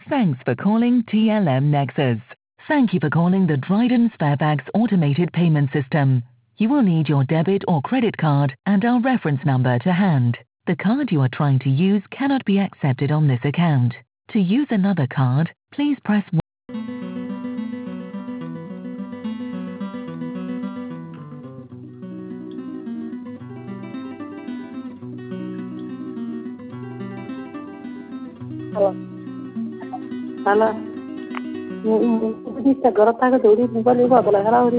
Thanks for calling TLM Nexus. Thank you for calling the Dryden Sparebags automated payment system. You will need your debit or credit card and our reference number to hand. The card you are trying to use cannot be accepted on this account. To use another card, please press 1. Halo. Bisa garot taga dori mobile ibu adalah hara ori.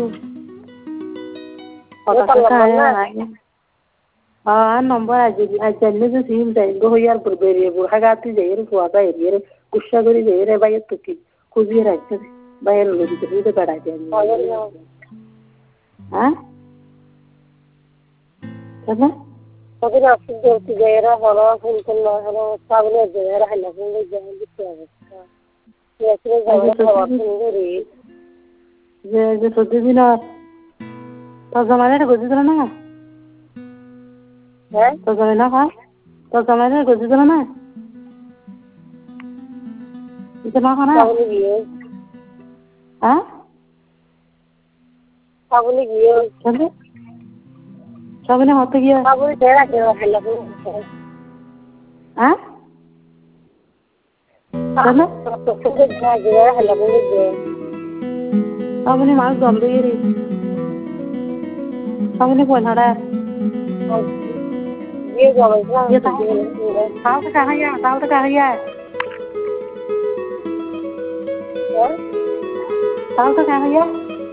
Number aja nih sim deh. Gue yar berberi bu. Hagati jahir gua apa ya? Kusya gori jahir bayar tuki. Kuzi raja bayar lebih jadi itu pada aja. Hah? Apa? Tapi nasi jauh jahir hara pun kena hara sabun jahir hanya pun jahir gitu. Ya sudah jahir hara pun gori. Je sodi bina. Tas zamane itu gosip mana? Tas zamane apa? Tas zamane itu gosip mana? Itu mana? Sabun giyo. Hah? Sabun giyo. Sabun? Sabun yang hotu giyo. Sabun jahir aja hanya pun. Hah? Sabun? Sabun jahir hanya pun giyo. Sabun ini malas jual diri. Sabun ini pun ada. Dia jual berapa? Dia tahu tak kaya, tahu tak kaya. Tahu tak kaya?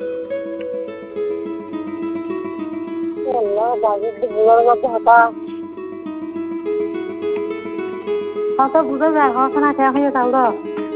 Allah, bagus di bulan apa apa? Kau tu bukan dah, kau sana kaya tahu tak?